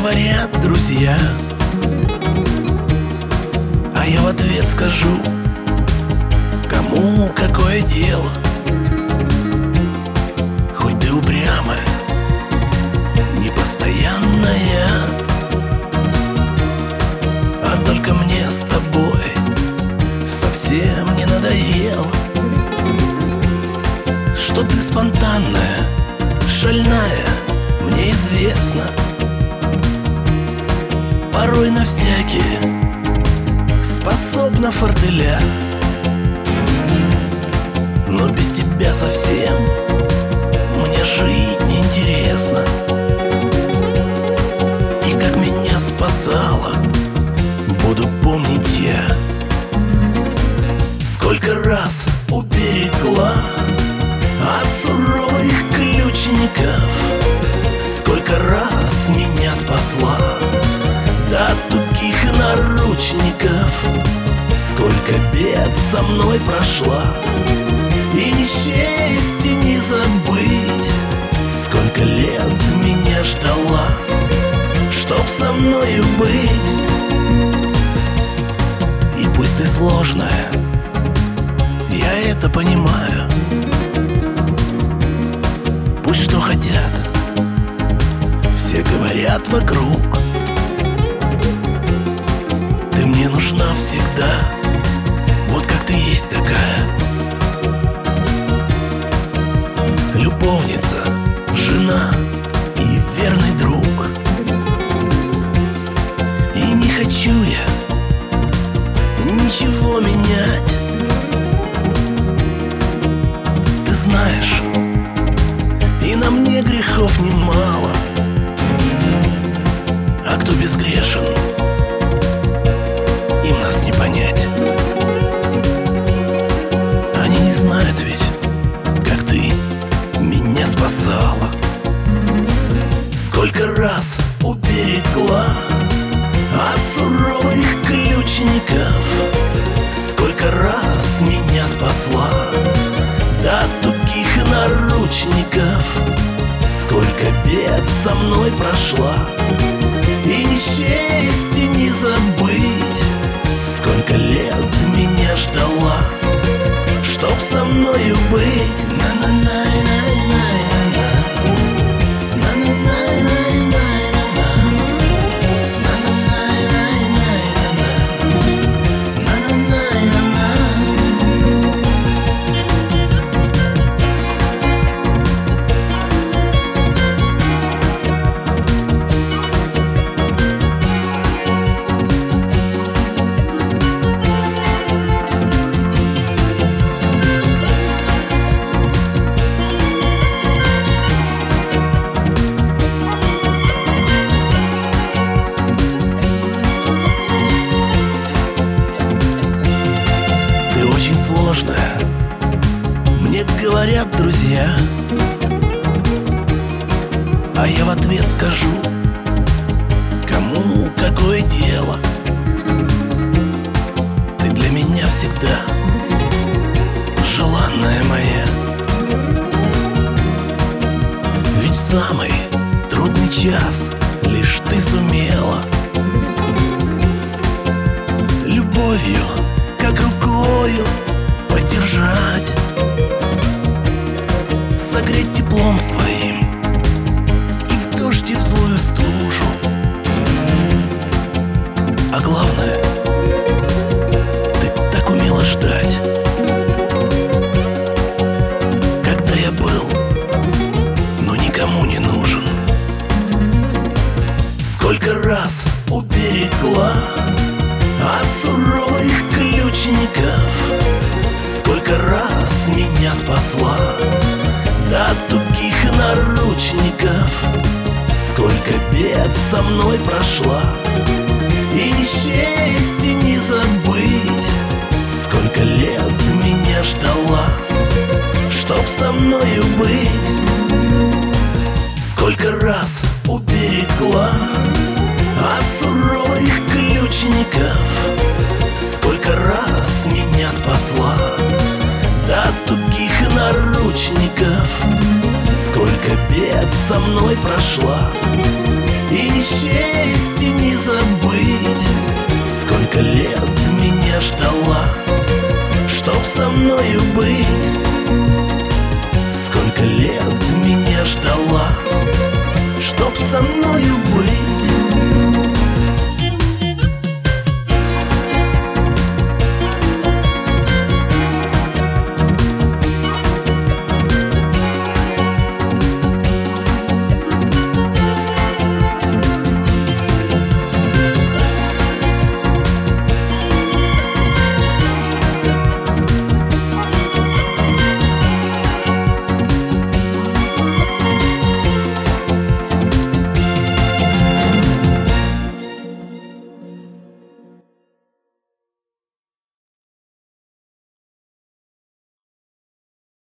говорят друзья, а я в ответ скажу: кому какое дело? Хоть ты упрямая, непостоянная, а только мне с тобой совсем не надоело. Что ты спонтанная, шальная, мне известно. Порой на всякие способна фортеля, но без тебя совсем мне жить неинтересно. И как меня спасала, буду помнить я. Сколько раз уберегла от суровых ключников, сколько раз меня спасла до тугих наручников, сколько бед со мной прошла, и не счесть, и не забыть, сколько лет меня ждала, чтоб со мною быть. И пусть ты сложная, я это понимаю. Пусть что хотят, все говорят вокруг. Ты мне нужна всегда, вот как ты есть такая. Любовница, жена и верный друг. И не хочу я ничего менять. Ты знаешь, и на мне грехов немало. А кто безгрешен, им нас не понять. Они не знают ведь, как ты меня спасала. Сколько раз уберегла от суровых ключников, сколько раз меня спасла до тугих наручников, сколько бед со мной прошла, и не счесть, и не забыть, сколько лет меня ждала, чтоб со мною быть. Сложная, мне говорят друзья, а я в ответ скажу: кому какое дело? Ты для меня всегда желанная моя. Ведь в самый трудный час лишь ты сумела любовью, как рукою, поддержать, согреть теплом своим и в дождь, и в злую стужу. А главное, ты так умела ждать, когда я был, но никому не нужен. Сколько раз уберегла от суровых ключников, сколько раз меня спасла до тугих наручников, сколько бед со мной прошла, и не счесть, и не забыть, сколько лет меня ждала, чтоб со мною быть. Сколько раз уберегла от суровых ключников, сколько раз меня спасла до тугих наручников, сколько Сколько бед со мной прошла, и не счесть, и не забыть. Сколько лет меня ждала, чтоб со мною быть. Сколько лет меня ждала, чтоб со мною быть.